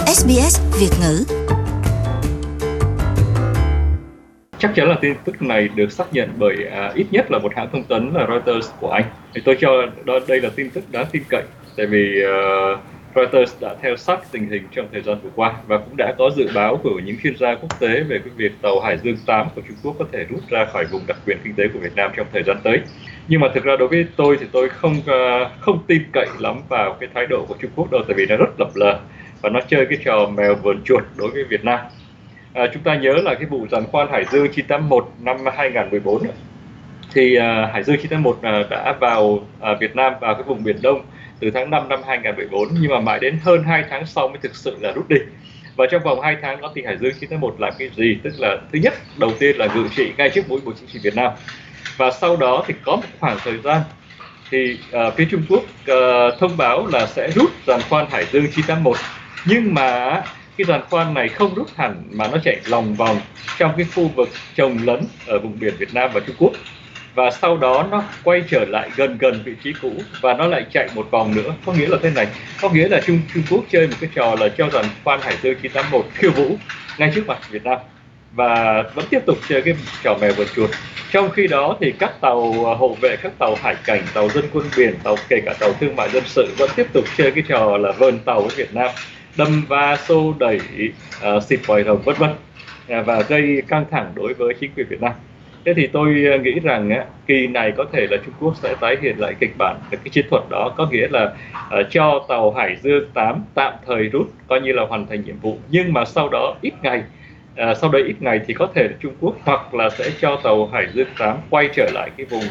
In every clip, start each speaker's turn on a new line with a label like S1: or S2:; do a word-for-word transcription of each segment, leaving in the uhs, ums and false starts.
S1: ét bê ét Việt ngữ.
S2: Chắc chắn là tin tức này được xác nhận bởi à, ít nhất là một hãng thông tấn là Reuters của Anh. Thì tôi cho đó, đây là tin tức đáng tin cậy, tại vì uh, Reuters đã theo sát tình hình trong thời gian vừa qua và cũng đã có dự báo của những chuyên gia quốc tế về cái việc tàu Hải Dương tám của Trung Quốc có thể rút ra khỏi vùng đặc quyền kinh tế của Việt Nam trong thời gian tới. Nhưng mà thực ra đối với tôi thì tôi không uh, không tin cậy lắm vào cái thái độ của Trung Quốc đâu, tại vì nó rất lập lờ và nó chơi cái trò mèo vờn chuột đối với Việt Nam. À, chúng ta nhớ là cái vụ giàn khoan Hải Dương chín tám mốt năm hai nghìn không trăm mười bốn thì à, Hải Dương chín tám mốt à, đã vào à, Việt Nam, vào cái vùng Biển Đông từ tháng năm năm hai nghìn không trăm mười bốn, nhưng mà mãi đến hơn hai tháng sau mới thực sự là rút đi. Và trong vòng hai tháng đó thì Hải Dương chín tám mốt làm cái gì? Tức là thứ nhất, đầu tiên là ngự trị ngay trước mũi Bộ Chính trị Việt Nam, và sau đó thì có một khoảng thời gian thì à, phía Trung Quốc à, thông báo là sẽ rút giàn khoan Hải Dương chín tám mốt, nhưng mà cái giàn khoan này không rút hẳn mà nó chạy lòng vòng trong cái khu vực chồng lấn ở vùng biển Việt Nam và Trung Quốc, và sau đó nó quay trở lại gần gần vị trí cũ và nó lại chạy một vòng nữa. Có nghĩa là thế này, có nghĩa là Trung Trung Quốc chơi một cái trò là cho giàn khoan Hải Dương chín tám mốt khiêu vũ ngay trước mặt Việt Nam và vẫn tiếp tục chơi cái trò mèo vờn chuột. Trong khi đó thì các tàu hộ vệ, các tàu hải cảnh, tàu dân quân biển, tàu kể cả tàu thương mại dân sự vẫn tiếp tục chơi cái trò là vờn tàu với Việt Nam, đâm va xô đẩy, uh, xịt vòi rồng vân vân, uh, và gây căng thẳng đối với chính quyền Việt Nam. Thế thì tôi nghĩ rằng uh, kỳ này có thể là Trung Quốc sẽ tái hiện lại kịch bản cái chiến thuật đó, có nghĩa là uh, cho tàu Hải Dương tám tạm thời rút, coi như là hoàn thành nhiệm vụ, nhưng mà sau đó ít ngày uh, sau đây ít ngày thì có thể là Trung Quốc hoặc là sẽ cho tàu Hải Dương tám quay trở lại cái vùng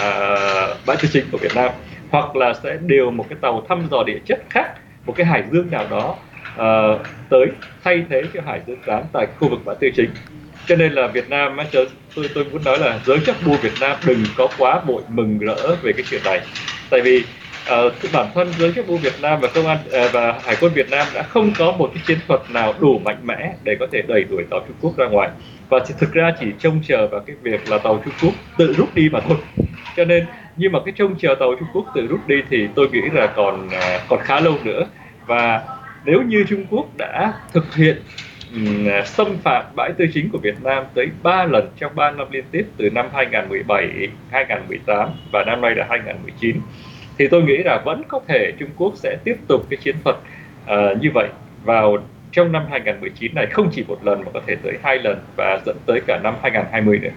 S2: uh, bãi tư chính của Việt Nam, hoặc là sẽ điều một cái tàu thăm dò địa chất khác, một cái Hải Dương nào đó uh, tới thay thế cho Hải Dương tám tại khu vực bãi tư chính. Cho nên là Việt Nam, tôi tôi muốn nói là giới chức buôn Việt Nam đừng có quá vội mừng rỡ về cái chuyện này, tại vì uh, bản thân giới chức buôn Việt Nam và công an uh, và Hải quân Việt Nam đã không có một cái chiến thuật nào đủ mạnh mẽ để có thể đẩy đuổi tàu Trung Quốc ra ngoài, và thực ra chỉ trông chờ vào cái việc là tàu Trung Quốc tự rút đi mà thôi. Cho nên nhưng mà cái trông chờ tàu Trung Quốc tự rút đi thì tôi nghĩ là còn uh, còn khá lâu nữa. Và nếu như Trung Quốc đã thực hiện um, xâm phạm bãi tư chính của Việt Nam tới ba lần trong ba năm liên tiếp, từ năm hai nghìn không trăm mười bảy, hai nghìn không trăm mười tám và năm nay là hai nghìn không trăm mười chín, thì tôi nghĩ là vẫn có thể Trung Quốc sẽ tiếp tục cái chiến thuật uh, như vậy vào trong năm hai nghìn không trăm mười chín này, không chỉ một lần mà có thể tới hai lần và dẫn tới cả năm hai nghìn không trăm hai mươi nữa.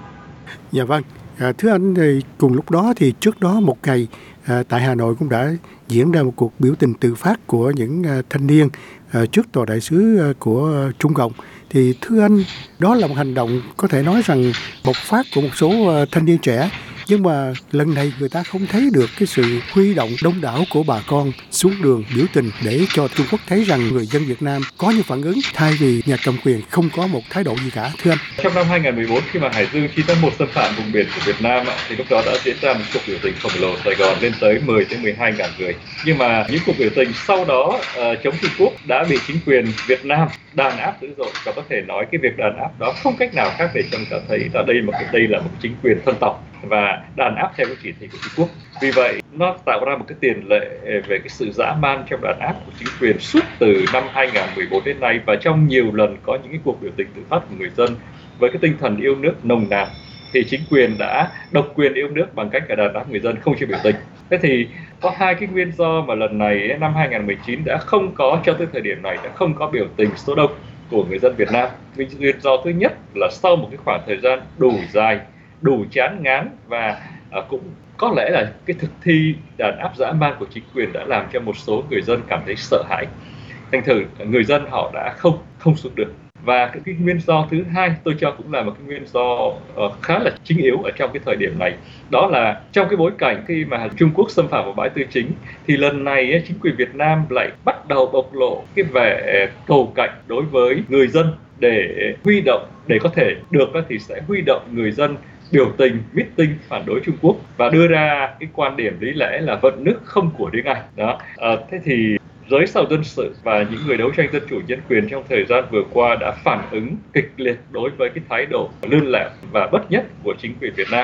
S3: Dạ vâng. À, thưa anh, thì cùng lúc đó thì trước đó một ngày à, tại Hà Nội cũng đã diễn ra một cuộc biểu tình tự phát của những à, thanh niên à, trước tòa đại sứ à, của à, Trung Cộng. Thì thưa anh, đó là một hành động có thể nói rằng bộc phát của một số à, thanh niên trẻ, nhưng mà lần này người ta không thấy được cái sự huy động đông đảo của bà con xuống đường biểu tình để cho Trung Quốc thấy rằng người dân Việt Nam có những phản ứng, thay vì nhà cầm quyền không có một thái độ gì cả, thưa anh.
S2: Trong năm hai nghìn không trăm mười bốn, khi mà Hải Dương chín tám mốt xâm phạm vùng biển của Việt Nam thì lúc đó đã diễn ra một cuộc biểu tình khổng lồ Sài Gòn lên tới mười đến mười hai nghìn người. Nhưng mà những cuộc biểu tình sau đó uh, chống Trung Quốc đã bị chính quyền Việt Nam đàn áp dữ dội, và có thể nói cái việc đàn áp đó không cách nào khác để trông cho thấy là đây một đây là một chính quyền thân tộc và đàn áp theo cái chỉ thị của Trung Quốc. Vì vậy nó tạo ra một cái tiền lệ về cái sự dã man trong đàn áp của chính quyền suốt từ năm hai nghìn không trăm mười bốn đến nay, và trong nhiều lần có những cái cuộc biểu tình tự phát của người dân với cái tinh thần yêu nước nồng nàn, thì chính quyền đã độc quyền yêu nước bằng cách là đàn áp người dân không cho biểu tình. Thế thì có hai cái nguyên do mà lần này năm hai nghìn không trăm mười chín đã không có, cho tới thời điểm này đã không có biểu tình số đông của người dân Việt Nam. Nguyên do thứ nhất là sau một cái khoảng thời gian đủ dài, đủ chán ngán, và à, cũng có lẽ là cái thực thi đàn áp dã man của chính quyền đã làm cho một số người dân cảm thấy sợ hãi. Thành thử người dân họ đã không không xuống được. Và cái, cái nguyên do thứ hai tôi cho cũng là một cái nguyên do uh, khá là chính yếu ở trong cái thời điểm này, đó là trong cái bối cảnh khi mà Trung Quốc xâm phạm vào bãi tư chính, thì lần này ấy, chính quyền Việt Nam lại bắt đầu bộc lộ cái vẻ cầu cạnh đối với người dân để huy động, để có thể được thì sẽ huy động người dân biểu tình, meeting phản đối Trung Quốc và đưa ra cái quan điểm lý lẽ là vận nước không của riêng ai. Đó. À, thế thì giới sau dân sự và những người đấu tranh dân chủ nhân quyền trong thời gian vừa qua đã phản ứng kịch liệt đối với cái thái độ lươn lẹo và bất nhất của chính quyền Việt Nam.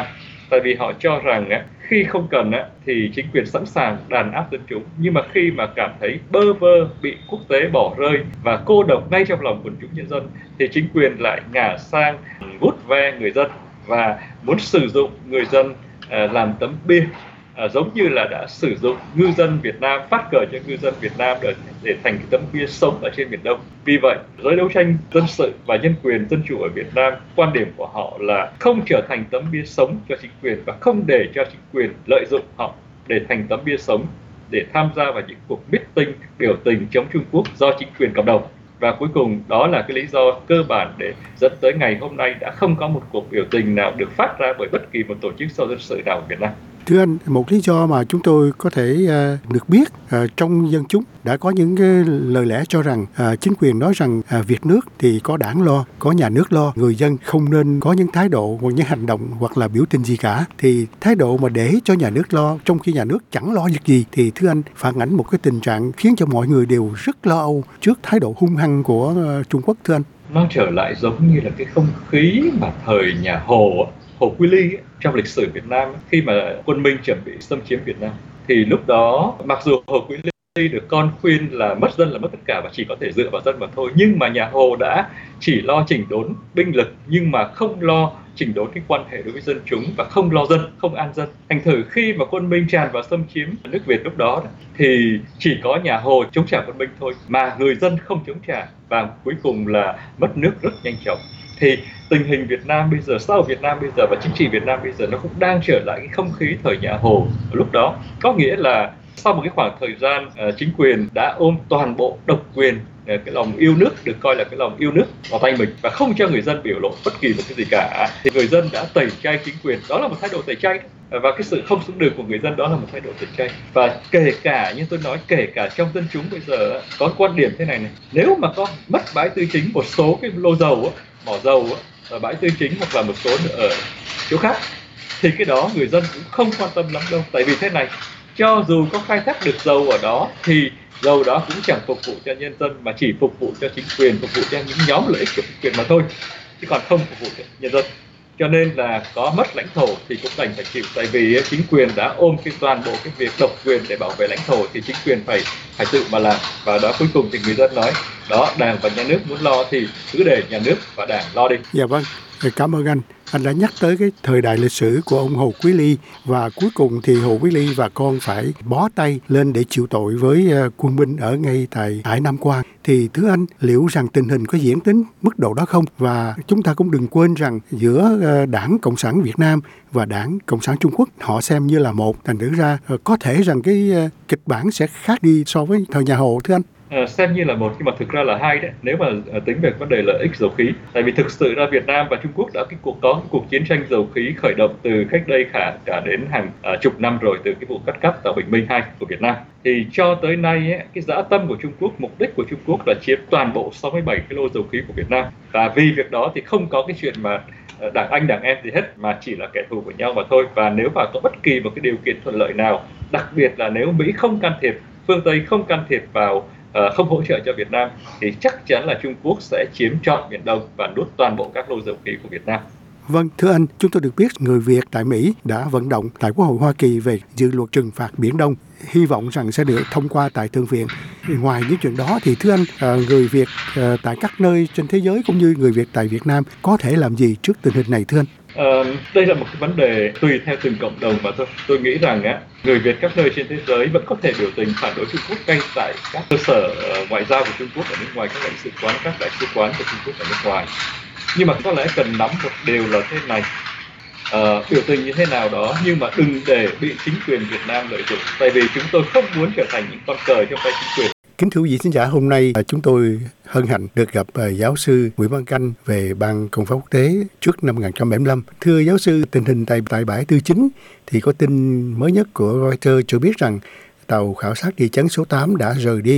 S2: Tại vì họ cho rằng á, khi không cần á, thì chính quyền sẵn sàng đàn áp dân chúng, nhưng mà khi mà cảm thấy bơ vơ, bị quốc tế bỏ rơi và cô độc ngay trong lòng quần chúng nhân dân, thì chính quyền lại ngả sang vuốt ve người dân và muốn sử dụng người dân à, làm tấm bia, à, giống như là đã sử dụng ngư dân Việt Nam, phát cờ cho ngư dân Việt Nam để, để thành cái tấm bia sống ở trên Biển Đông. Vì vậy, giới đấu tranh dân sự và nhân quyền dân chủ ở Việt Nam, quan điểm của họ là không trở thành tấm bia sống cho chính quyền và không để cho chính quyền lợi dụng họ để thành tấm bia sống để tham gia vào những cuộc meeting biểu tình chống Trung Quốc do chính quyền cầm đầu. Và cuối cùng đó là cái lý do cơ bản để dẫn tới ngày hôm nay đã không có một cuộc biểu tình nào được phát ra bởi bất kỳ một tổ chức xã dân sự nào ở Việt Nam.
S3: Thưa anh, một lý do mà chúng tôi có thể uh, được biết uh, trong dân chúng đã có những cái lời lẽ cho rằng uh, chính quyền nói rằng uh, việc nước thì có đảng lo, có nhà nước lo, người dân không nên có những thái độ hoặc những hành động hoặc là biểu tình gì cả. Thì thái độ mà để cho nhà nước lo trong khi nhà nước chẳng lo việc gì thì thưa anh phản ảnh một cái tình trạng khiến cho mọi người đều rất lo âu trước thái độ hung hăng của uh, Trung Quốc thưa anh.
S2: Nó trở lại giống như là cái không khí mà thời nhà Hồ Hồ Quý Ly trong lịch sử Việt Nam khi mà quân Minh chuẩn bị xâm chiếm Việt Nam. Thì lúc đó mặc dù Hồ Quý Ly được con khuyên là mất dân là mất tất cả và chỉ có thể dựa vào dân mà thôi, nhưng mà nhà Hồ đã chỉ lo chỉnh đốn binh lực nhưng mà không lo chỉnh đốn cái quan hệ đối với dân chúng và không lo dân, không an dân. Thành thử khi mà quân Minh tràn vào xâm chiếm nước Việt lúc đó thì chỉ có nhà Hồ chống trả quân Minh thôi mà người dân không chống trả, và cuối cùng là mất nước rất nhanh chóng. Thì tình hình Việt Nam bây giờ, xã hội Việt Nam bây giờ và chính trị Việt Nam bây giờ nó cũng đang trở lại cái không khí thời nhà Hồ lúc đó. Có nghĩa là sau một cái khoảng thời gian uh, chính quyền đã ôm toàn bộ độc quyền, uh, cái lòng yêu nước được coi là cái lòng yêu nước vào tay mình và không cho người dân biểu lộ bất kỳ một cái gì cả, thì người dân đã tẩy chay chính quyền. Đó là một thái độ tẩy chay, và cái sự không xuống đường của người dân đó là một thái độ tẩy chay. Và kể cả như tôi nói, kể cả trong dân chúng bây giờ có quan điểm thế này này: nếu mà có mất bãi tư chính một số cái lô dầu á, mỏ dầu ở bãi tư chính hoặc là một số ở chỗ khác, thì cái đó người dân cũng không quan tâm lắm đâu. Tại vì thế này, cho dù có khai thác được dầu ở đó thì dầu đó cũng chẳng phục vụ cho nhân dân mà chỉ phục vụ cho chính quyền, phục vụ cho những nhóm lợi ích của chính quyền mà thôi, chứ còn không phục vụ cho nhân dân. Cho nên là có mất lãnh thổ thì cũng đành phải chịu, tại vì chính quyền đã ôm cái toàn bộ cái việc độc quyền để bảo vệ lãnh thổ thì chính quyền phải phải tự mà làm. Và đó cuối cùng thì người dân nói đó, đảng và nhà nước muốn lo thì cứ để nhà nước và đảng lo đi.
S3: Dạ vâng, cảm ơn anh. Anh đã nhắc tới cái thời đại lịch sử của ông Hồ Quý Ly, và cuối cùng thì Hồ Quý Ly và con phải bó tay lên để chịu tội với quân Minh ở ngay tại Hải Nam Quan. Thì thưa anh, liệu rằng tình hình có diễn đến mức độ đó không? Và chúng ta cũng đừng quên rằng giữa Đảng Cộng sản Việt Nam và Đảng Cộng sản Trung Quốc họ xem như là một, thành thử ra có thể rằng cái kịch bản sẽ khác đi so với thời nhà Hồ thưa anh.
S2: À, xem như là một nhưng mà thực ra là hai đấy, nếu mà à, tính về vấn đề lợi ích dầu khí. Tại vì thực sự ra Việt Nam và Trung Quốc đã cái cuộc có cái cuộc chiến tranh dầu khí khởi động từ cách đây khả cả đến hàng à, chục năm rồi, từ cái vụ cắt cáp tàu Bình Minh hai của Việt Nam. Thì cho tới nay ấy, cái dã tâm của Trung Quốc, mục đích của Trung Quốc là chiếm toàn bộ sáu mươi bảy cái lô dầu khí của Việt Nam, và vì việc đó thì không có cái chuyện mà đảng anh đảng em gì hết, mà chỉ là kẻ thù của nhau mà thôi. Và nếu mà có bất kỳ một cái điều kiện thuận lợi nào, đặc biệt là nếu Mỹ không can thiệp, phương Tây không can thiệp vào, Uh, không hỗ trợ cho Việt Nam, thì chắc chắn là Trung Quốc sẽ chiếm trọn Biển Đông và nuốt toàn bộ các lô dầu khí của Việt Nam.
S3: Vâng, thưa anh, chúng tôi được biết người Việt tại Mỹ đã vận động tại Quốc hội Hoa Kỳ về dự luật trừng phạt Biển Đông, hy vọng rằng sẽ được thông qua tại Thượng viện. Ngoài những chuyện đó thì thưa anh, người Việt tại các nơi trên thế giới cũng như người Việt tại Việt Nam có thể làm gì trước tình hình này thưa anh?
S2: Uh, đây là một cái vấn đề tùy theo từng cộng đồng mà thôi. Tôi nghĩ rằng á, người Việt các nơi trên thế giới vẫn có thể biểu tình phản đối Trung Quốc ngay tại các cơ sở uh, ngoại giao của Trung Quốc ở nước ngoài, các lãnh sự quán, các đại sứ quán của Trung Quốc ở nước ngoài. Nhưng mà có lẽ cần nắm một điều là thế này: uh, biểu tình như thế nào đó nhưng mà đừng để bị chính quyền Việt Nam lợi dụng, tại vì chúng tôi không muốn trở thành những con cờ trong tay chính quyền.
S3: Kính thưa quý vị khán giả, hôm nay chúng tôi hân hạnh được gặp giáo sư Nguyễn Văn Canh về Ban Công pháp Quốc tế trước năm một nghìn chín trăm bảy mươi lăm. Thưa giáo sư, tình hình tại tại bãi Tư Chính thì có tin mới nhất của Reuters cho biết rằng tàu khảo sát địa chấn số tám đã rời đi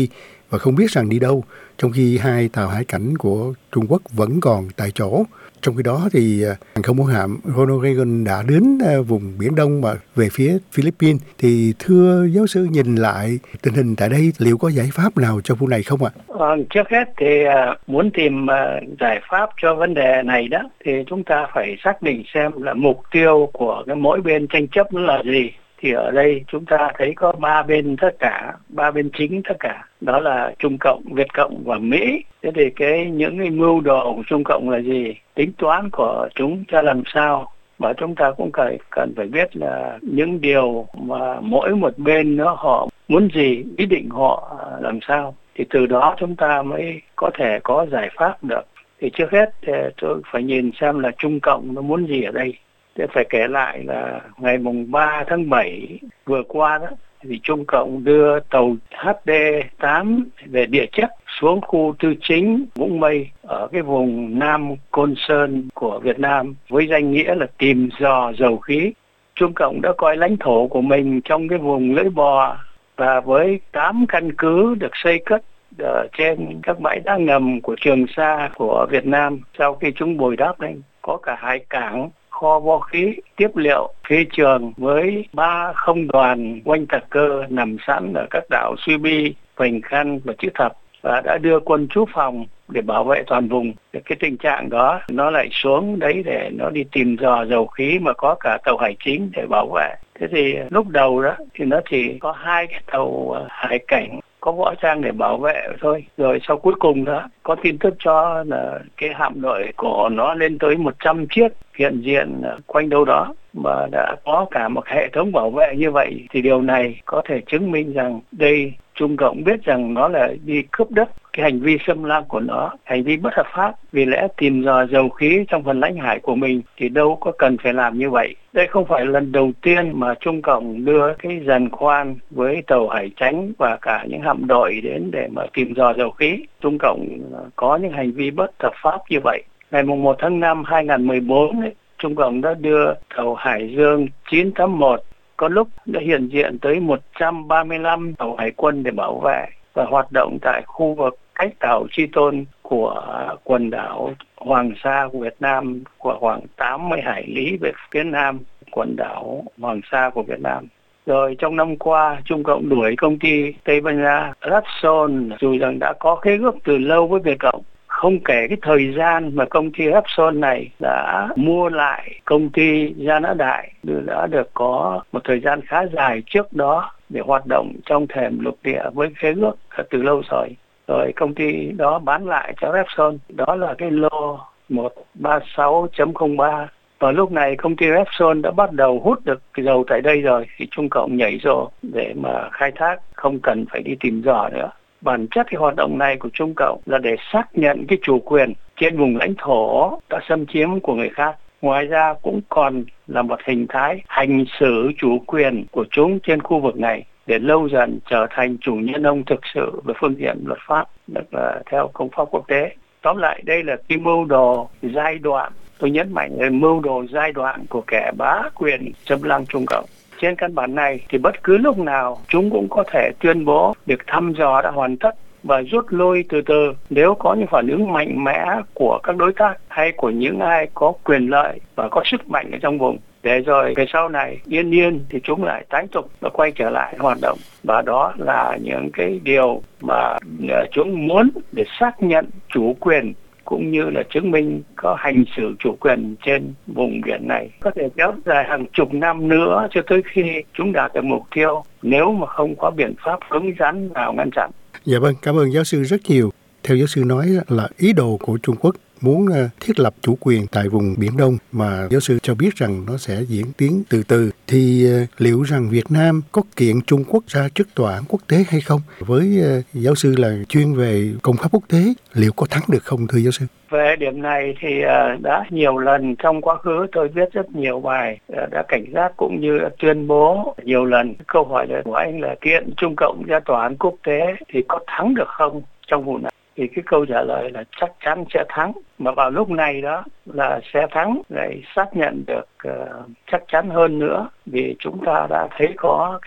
S3: và không biết rằng đi đâu, trong khi hai tàu hải cảnh của Trung Quốc vẫn còn tại chỗ. Trong khi đó thì hàng không mẫu hạm Ronald Reagan đã đến vùng Biển Đông và về phía Philippines. Thì thưa giáo sư, nhìn lại tình hình tại đây, liệu có giải pháp nào cho vụ này không ạ?
S1: À, trước hết thì uh, muốn tìm uh, giải pháp cho vấn đề này đó, thì chúng ta phải xác định xem là mục tiêu của cái mỗi bên tranh chấp nó là gì. Thì ở đây chúng ta thấy có ba bên tất cả, ba bên chính tất cả, đó là Trung Cộng, Việt Cộng và Mỹ. Thế thì cái những cái mưu đồ của Trung Cộng là gì, tính toán của chúng ra làm sao, và chúng ta cũng cần cần phải biết là những điều mà mỗi một bên nó họ muốn gì, ý định họ làm sao, thì từ đó chúng ta mới có thể có giải pháp được. Thì trước hết thì tôi phải nhìn xem là Trung Cộng nó muốn gì ở đây. Thế phải kể lại là ngày mùng ba tháng bảy vừa qua đó, thì Trung Cộng đưa tàu H D tám về địa chất xuống khu tư chính Vũng Mây ở cái vùng Nam Côn Sơn của Việt Nam với danh nghĩa là tìm rò dầu khí. Trung Cộng đã coi lãnh thổ của mình trong cái vùng lưỡi bò, và với tám căn cứ được xây cất ở trên các bãi đá ngầm của Trường Sa của Việt Nam sau khi chúng bồi đắp lên, có cả hải cảng, kho vũ khí, tiếp liệu, phi trường với ba không đoàn oanh tạc cơ nằm sẵn ở các đảo Suy Bi, Vành Khăn và Chữ Thập, và đã đưa quân trú phòng để bảo vệ toàn vùng. Cái tình trạng đó nó lại xuống đấy để nó đi tìm dò dầu khí, mà có cả tàu hải chính để bảo vệ. Thế thì lúc đầu đó thì nó chỉ có hai cái tàu hải cảnh có võ trang để bảo vệ thôi. Rồi sau cuối cùng đó có tin tức cho là cái hạm đội của nó lên tới một trăm chiếc hiện diện quanh đâu đó, mà đã có cả một hệ thống bảo vệ như vậy, thì điều này có thể chứng minh rằng đây Trung Cộng biết rằng nó là đi cướp đất. Cái hành vi xâm lăng của nó, hành vi bất hợp pháp, vì lẽ tìm dò dầu khí trong phần lãnh hải của mình thì đâu có cần phải làm như vậy. Đây không phải lần đầu tiên mà Trung Cộng đưa cái giàn khoan với tàu hải tránh và cả những hạm đội đến để mà tìm dò dầu khí. Trung Cộng có những hành vi bất hợp pháp như vậy. Ngày một tháng năm hai nghìn không trăm mười bốn, ấy, Trung Cộng đã đưa tàu Hải Dương chín tám mốt, có lúc đã hiện diện tới một trăm ba mươi lăm tàu hải quân để bảo vệ và hoạt động tại khu vực cách đảo Chi Tôn của quần đảo Hoàng Sa của Việt Nam của khoảng tám mươi hải lý về phía nam quần đảo Hoàng Sa của Việt Nam. Rồi trong năm qua, Trung Cộng đuổi công ty Tây Ban Nha Repsol, dù rằng đã có khế ước từ lâu với Việt Cộng. Không kể cái thời gian mà công ty Repsol này đã mua lại công ty Gia Nã Đại, đã được có một thời gian khá dài trước đó để hoạt động trong thềm lục địa với khế ước từ lâu rồi. Rồi công ty đó bán lại cho Repsol, đó là cái lô một ba sáu chấm không ba. Và lúc này công ty Repsol đã bắt đầu hút được cái dầu tại đây rồi, thì Trung Cộng nhảy vô để mà khai thác, không cần phải đi tìm dò nữa. Bản chất cái hoạt động này của Trung Cộng là để xác nhận cái chủ quyền trên vùng lãnh thổ đã xâm chiếm của người khác. Ngoài ra cũng còn là một hình thái hành xử chủ quyền của chúng trên khu vực này để lâu dần trở thành chủ nhân ông thực sự về phương diện luật pháp, tức là theo công pháp quốc tế. Tóm lại, đây là cái mưu đồ giai đoạn, tôi nhấn mạnh là mưu đồ giai đoạn của kẻ bá quyền xâm lăng Trung Cộng. Trên căn bản này thì bất cứ lúc nào chúng cũng có thể tuyên bố việc thăm dò đã hoàn tất và rút lui từ từ nếu có những phản ứng mạnh mẽ của các đối tác hay của những ai có quyền lợi và có sức mạnh ở trong vùng. Để rồi về sau này yên yên thì chúng lại tái tục và quay trở lại hoạt động. Và đó là những cái điều mà chúng muốn để xác nhận chủ quyền cũng như là chứng minh có hành xử chủ quyền trên vùng biển này. Có thể kéo dài hàng chục năm nữa cho tới khi chúng đạt được mục tiêu nếu mà không có biện pháp cứng rắn nào ngăn chặn.
S3: Dạ vâng, cảm ơn giáo sư rất nhiều. Theo giáo sư nói là ý đồ của Trung Quốc muốn thiết lập chủ quyền tại vùng Biển Đông mà giáo sư cho biết rằng nó sẽ diễn tiến từ từ, thì liệu rằng Việt Nam có kiện Trung Quốc ra trước tòa án quốc tế hay không? Với giáo sư là chuyên về công pháp quốc tế, liệu có thắng được không thưa giáo sư?
S1: Về điểm này thì đã nhiều lần trong quá khứ tôi viết rất nhiều bài đã cảnh giác cũng như tuyên bố nhiều lần. Câu hỏi của anh là kiện Trung Cộng ra tòa án quốc tế thì có thắng được không trong vụ này? Thì cái câu trả lời là chắc chắn sẽ thắng. Mà vào lúc này đó là sẽ thắng, lại xác nhận được uh, chắc chắn hơn nữa, vì chúng ta đã thấy có cái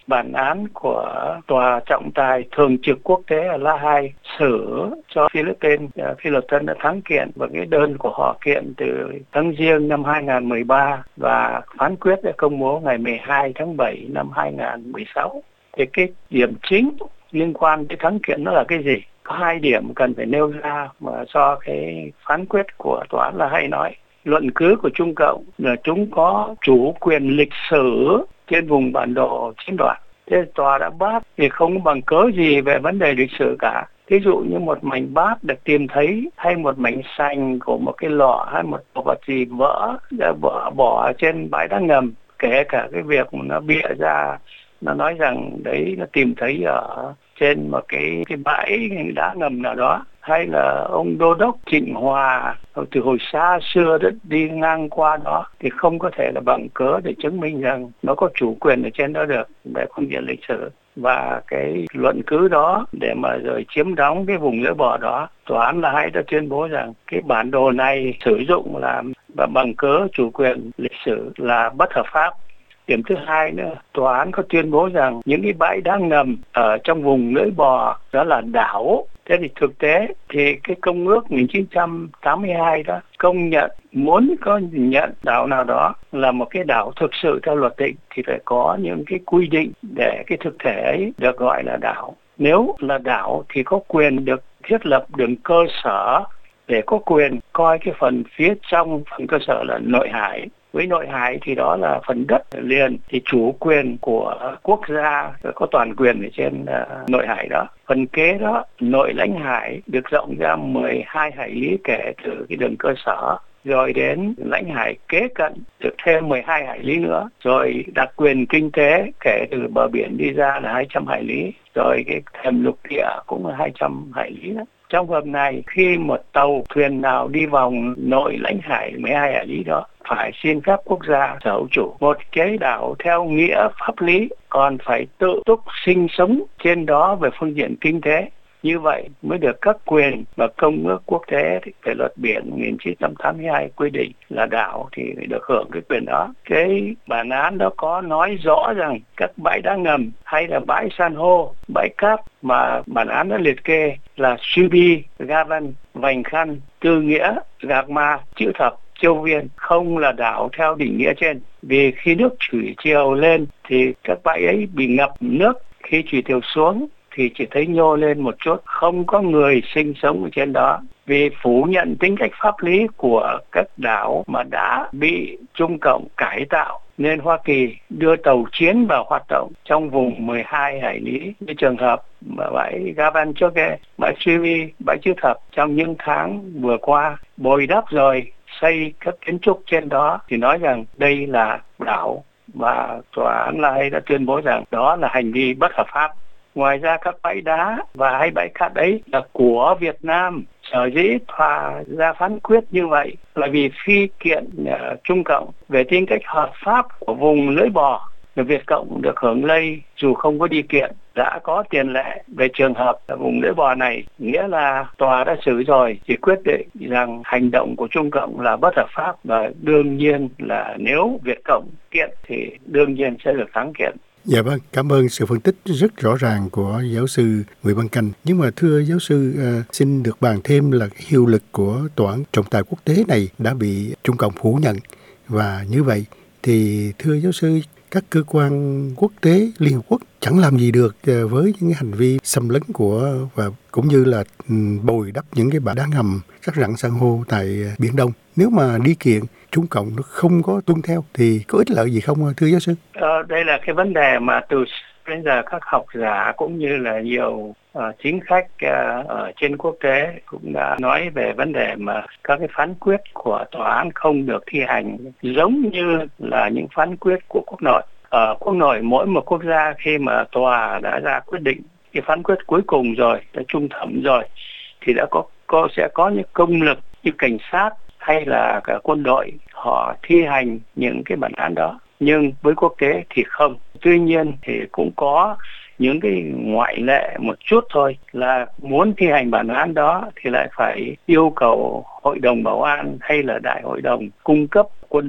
S1: bản án của Tòa trọng tài thường trực quốc tế ở La Hay xử cho Philippines. Phi luật tân đã thắng kiện và cái đơn của họ kiện từ tháng Giêng năm hai nghìn mười ba và phán quyết đã công bố ngày mười hai tháng bảy năm hai nghìn mười sáu. Thì cái điểm chính liên quan tới thắng kiện nó là cái gì? Có hai điểm cần phải nêu ra mà do cái phán quyết của tòa án La Hay nói. Luận cứ của Trung Cộng là chúng có chủ quyền lịch sử trên vùng bản đồ chiếm đoạt. Thế tòa đã bác thì không có bằng cớ gì về vấn đề lịch sử cả. Ví dụ như một mảnh bát được tìm thấy, hay một mảnh sành của một cái lọ, hay một vật gì vỡ đã bỏ, bỏ trên bãi đá ngầm. Kể cả cái việc mà nó bịa ra, nó nói rằng đấy nó tìm thấy ở trên một cái, cái bãi đá ngầm nào đó. Hay là ông Đô đốc Trịnh Hòa từ hồi xa xưa đất đi ngang qua đó thì không có thể là bằng cớ để chứng minh rằng nó có chủ quyền ở trên đó được về phương diện lịch sử. Và cái luận cứ đó để mà rồi chiếm đóng cái vùng lưỡi bò đó, tòa án La Hay đã tuyên bố rằng cái bản đồ này sử dụng làm và bằng cớ chủ quyền lịch sử là bất hợp pháp. Điểm thứ hai nữa, tòa án có tuyên bố rằng những cái bãi đá ngầm ở trong vùng lưỡi bò đó là đảo. Thế thì thực tế thì cái công ước một nghìn chín trăm tám mươi hai đó công nhận muốn có nhận đảo nào đó là một cái đảo thực sự theo luật định thì phải có những cái quy định để cái thực thể ấy được gọi là đảo. Nếu là đảo thì có quyền được thiết lập đường cơ sở để có quyền coi cái phần phía trong phần cơ sở là nội hải. Với nội hải thì đó là phần đất liền thì chủ quyền của quốc gia có toàn quyền ở trên uh, nội hải đó. Phần kế đó nội lãnh hải được rộng ra mười hai hải lý kể từ cái đường cơ sở, rồi đến lãnh hải kế cận được thêm mười hai hải lý nữa, rồi đặc quyền kinh tế kể từ bờ biển đi ra là hai trăm hải lý, rồi cái thềm lục địa cũng là hai trăm hải lý đó. Trong hợp này, khi một tàu thuyền nào đi vòng nội lãnh hải mười hai hải lý đó phải xin phép quốc gia sở hữu chủ. Một cái đảo theo nghĩa pháp lý còn phải tự túc sinh sống trên đó về phương diện kinh tế. Như vậy mới được các quyền và công ước quốc tế về luật biển một nghìn chín trăm tám mươi hai quy định là đảo thì được hưởng cái quyền đó. Cái bản án đó có nói rõ rằng các bãi đá ngầm hay là bãi san hô, bãi cát mà bản án đã liệt kê là Subi, Gavan, Vành Khăn, Tư Nghĩa, Gạc Ma, Chữ Thập, Châu Viên không là đảo theo định nghĩa trên. Vì khi nước thủy triều lên thì các bãi ấy bị ngập nước, khi thủy triều xuống thì chỉ thấy nhô lên một chút, không có người sinh sống ở trên đó. Vì phủ nhận tính cách pháp lý của các đảo mà đã bị Trung Cộng cải tạo, nên Hoa Kỳ đưa tàu chiến vào hoạt động trong vùng mười hai hải lý. Như trường hợp mà bãi Gavan Choke, bãi Subi, bãi Chữ Thập trong những tháng vừa qua bồi đắp rồi xây các kiến trúc trên đó thì nói rằng đây là đảo, và tòa án La Hay đã tuyên bố rằng đó là hành vi bất hợp pháp. Ngoài ra các bãi đá và hay bãi cát ấy là của Việt Nam. Sở dĩ tòa ra phán quyết như vậy là vì khi kiện uh, Trung Cộng về tính cách hợp pháp của vùng lưỡi bò, Việt Cộng được hưởng lây dù không có đi kiện. Đã có tiền lệ về trường hợp ở vùng lưỡi bò này, nghĩa là tòa đã xử rồi thì quyết định rằng hành động của Trung Cộng là bất hợp pháp, và đương nhiên là nếu Việt Cộng kiện thì đương nhiên sẽ được thắng kiện.
S3: Dạ vâng, cảm ơn sự phân tích rất rõ ràng của giáo sư Nguyễn Văn Canh. Nhưng mà thưa giáo sư, uh, xin được bàn thêm là hiệu lực của tòa án trọng tài quốc tế này đã bị Trung Cộng phủ nhận. Và như vậy thì thưa giáo sư, các cơ quan quốc tế, Liên Hợp Quốc chẳng làm gì được với những hành vi xâm lấn của và cũng như là bồi đắp những cái bãi đá ngầm rất rặng san hô tại Biển Đông. Nếu mà đi kiện Trung Cộng nó không có tuân theo thì có ích lợi gì không thưa giáo sư?
S1: Ờ, đây là cái vấn đề mà từ đến giờ các học giả cũng như là nhiều uh, chính khách uh, ở trên quốc tế cũng đã nói về vấn đề mà các cái phán quyết của tòa án không được thi hành, giống như là những phán quyết của quốc nội. Ở quốc nội, mỗi một quốc gia khi mà tòa đã ra quyết định cái phán quyết cuối cùng rồi, đã trung thẩm rồi, thì đã có, có sẽ có những công lực như cảnh sát hay là cả quân đội họ thi hành những cái bản án đó. Nhưng với quốc tế thì không. Tuy nhiên thì cũng có những cái ngoại lệ một chút thôi, là muốn thi hành bản án đó thì lại phải yêu cầu Hội đồng Bảo an hay là Đại hội đồng cung cấp quân đội.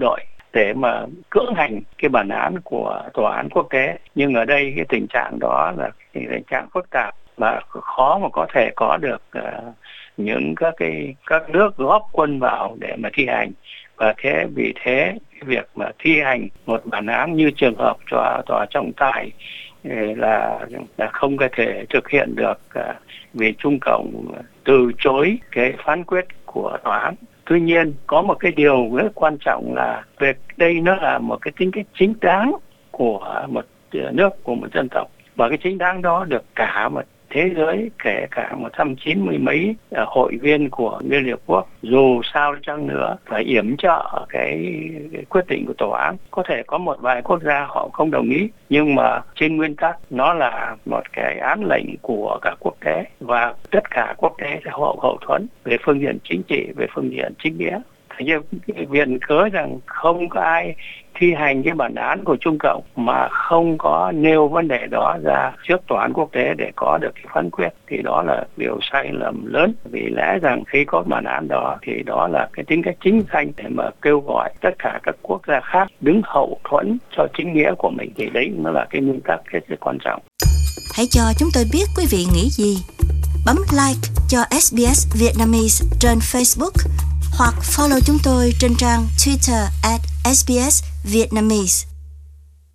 S1: để mà cưỡng hành cái bản án của tòa án quốc tế. Nhưng ở đây cái tình trạng đó là tình trạng phức tạp và khó mà có thể có được uh, những các cái các nước góp quân vào để mà thi hành. Và thế vì thế cái việc mà thi hành một bản án như trường hợp tòa tòa trọng tài là là không có thể thực hiện được, uh, vì Trung Cộng từ chối cái phán quyết của tòa án. Tuy nhiên có một cái điều rất quan trọng là việc đây nó là một cái tính cách chính đáng của một nước, của một dân tộc, và cái chính đáng đó được cả một thế giới, kể cả một trăm chín mươi mấy uh, hội viên của Liên Hiệp Quốc, dù sao chăng nữa phải yểm trợ cái, cái quyết định của tòa án. Có thể có một vài quốc gia họ không đồng ý, nhưng mà trên nguyên tắc nó là một cái án lệnh của cả quốc tế, và tất cả quốc tế sẽ hậu hậu thuẫn về phương diện chính trị, về phương diện chính nghĩa. Thế nhưng viện cớ rằng không có ai thi hành cái bản án của Trung Cộng mà không có nêu vấn đề đó ra trước tòa án quốc tế để có được cái phán quyết, thì đó là điều sai lầm lớn. Vì lẽ rằng khi có bản án đó thì đó là cái tính cách chính danh để mà kêu gọi tất cả các quốc gia khác đứng hậu thuẫn cho chính nghĩa của mình, thì đấy nó là cái nguyên tắc rất là quan trọng.
S4: Hãy cho chúng tôi biết quý vị nghĩ gì. Bấm like cho ét bê ét Vietnamese trên Facebook hoặc follow chúng tôi trên trang Twitter at ét bê ét Vietnamese.